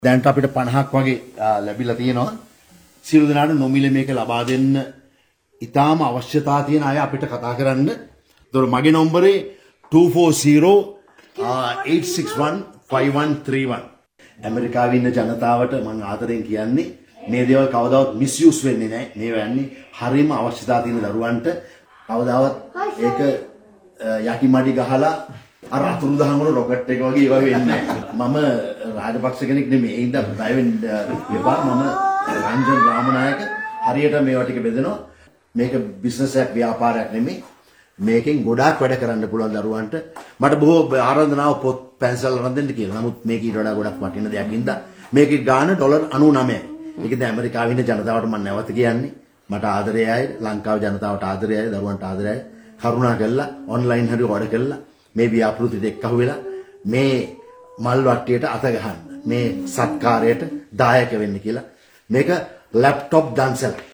දැන්ට අපිට 50ක් වගේ ලැබිලා තියෙනවා. සියලු දෙනාට නොමිලේ මේක ලබා දෙන්න ඉතාම අවශ්‍යතාව තියෙන අය අපිට කතා කරන්න. ඒතකොට මගේ නම්බරේ 240-861-5131. ඇමරිකාවේ ඉන්න ජනතාවට මම ආදරෙන් කියන්නේ මේ දේවල් කවදාවත් මිස්යූස් වෙන්නේ නැහැ. මේවා යන්නේ හරියම අවශ්‍යතාව තියෙන දරුවන්ට කවදාවත් ඒක යටිමඩි ගහලා අර අතුරුදහන් වල රොකට් එක වගේ ඒවා වෙන්නේ නැහැ. මම රාජපක්ෂ කෙනෙක් නෙමෙයි. ඒ හින්දා බය වෙන්න එපා. මම රංජන් රාමනායක හරියට මේවා ටික බෙදෙනවා. මේක බිස්නස් එකක් ව්‍යාපාරයක් නෙමෙයි. මේකෙන් ගොඩාක් වැඩ කරන්න පුළුවන් දරුවන්ට. මට බොහෝ ආරාධනාව පොත් පැන්සල් අරන් දෙන්න කියලා. නමුත් මේක ඊට වඩා ගොඩක් වටින දෙයක් හින්දා මේකේ ගාණ $99. ඒකද ඇමරිකාවේ ඉන්න ජනතාවට මම නැවත කියන්නේ. මට ආදරයයි ලංකාවේ ජනතාවට ආදරයයි දරුවන්ට ආදරයයි. කරුණා කළා ඔන්ලයින් හරි ඕඩර් කළා. මේ ව්‍යාපෘතියට එක්කහුව වෙලා මේ මල් වට්ටියට අත ගහන්න. මේ සත්කාරයට දායක වෙන්න කියලා. මේක ලැප්ටොප් දන්සල